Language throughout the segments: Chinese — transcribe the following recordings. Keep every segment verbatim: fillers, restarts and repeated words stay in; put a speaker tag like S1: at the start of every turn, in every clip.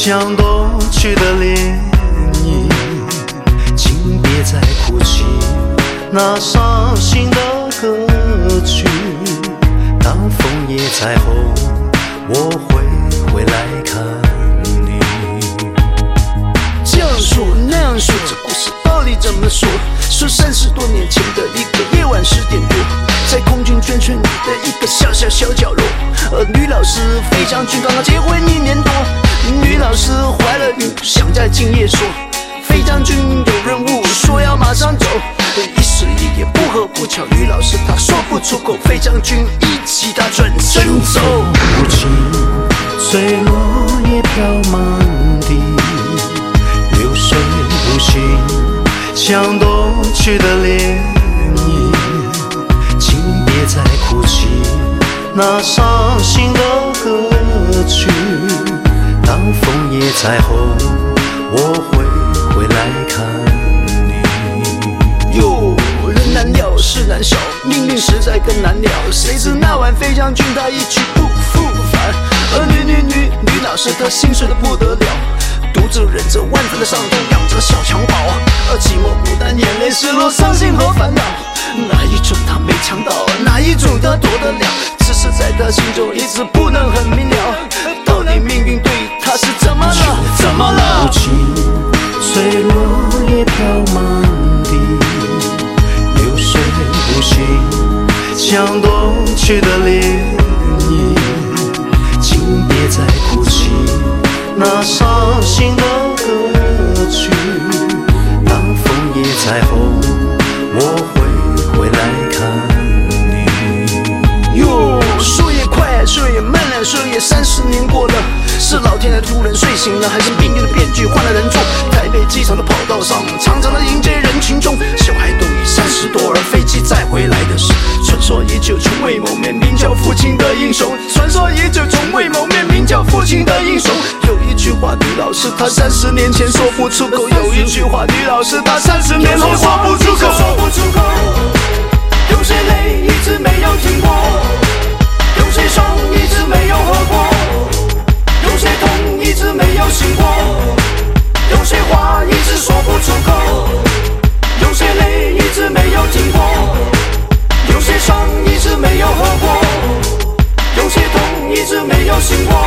S1: 像东去的涟漪，请别再哭泣那伤心的歌曲。当枫叶再红，我会回来看你。这样说那样说，这故事到底怎么说？说三十多年前的一个夜晚十点多，在空军眷村里的一个小小小角落，而女老师费将军刚刚结婚一年多。女老师怀了孕，想在今夜说，费将军有任务，说要马上走。一时一夜不合不巧，女老师她说不出口，费将军一起她转身走。无情，随落叶飘满地，流水无形，像东去的涟漪。请别再哭泣那伤心的歌曲。当枫叶再红，我会回来看你。哟，人难料，事难消，命运实在更难料。谁知那晚费将军他一去不复返，而女女女女老师她心碎得不得了，独自忍着万分的伤痛，养着小襁褓。而寂寞孤单，眼泪失落，伤心和烦恼，哪一种他没尝到，哪一种他躲得了？只是在他心中一直不能很明了，到底命运对他是怎么了？怎么了？无情，随落叶飘满地，流水无形，像东去的涟漪。请别再哭泣那伤心的歌曲。当枫叶再红，我会回来看你。哟，说也快，说也慢了，说也三十年过了，是老天爷突然睡醒了，还是命运的变局换了人做？台北机场的跑道上，长长的迎接人群中，小孩都已三十多，而飞机载回来的是传说已久、从未谋面、名叫父亲的英雄。传说已久、从未谋面、名叫父亲的英雄。有一句话，女老师她三十年前说不出口；有一句话，女老师她三十年后说不出口。说不出口，有些泪一直没有停过，有些伤一直没有合过，有些痛一直没有醒过，有些话一直说不出口，有些泪一直没有停过，有些伤一直没有合过，有些痛一直没有醒过。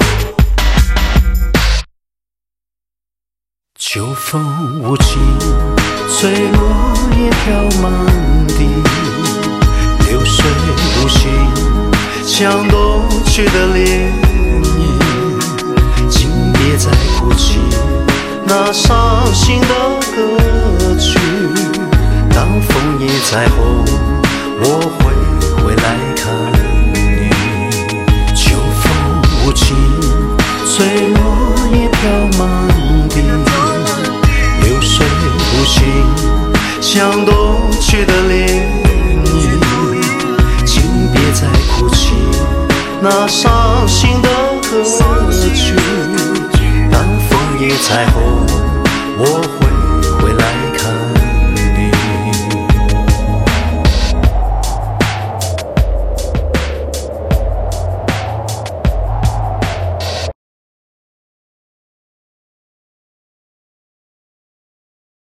S1: 秋风无情，随落叶飘满地，流水无形，像东去的涟漪。请别再哭泣那伤心的歌曲。当枫叶再红，我会回来看你。秋风无情，随落叶飘满地，流水无形，像东去的涟漪。请别再哭泣那伤心的歌曲。当枫叶再红，我会回来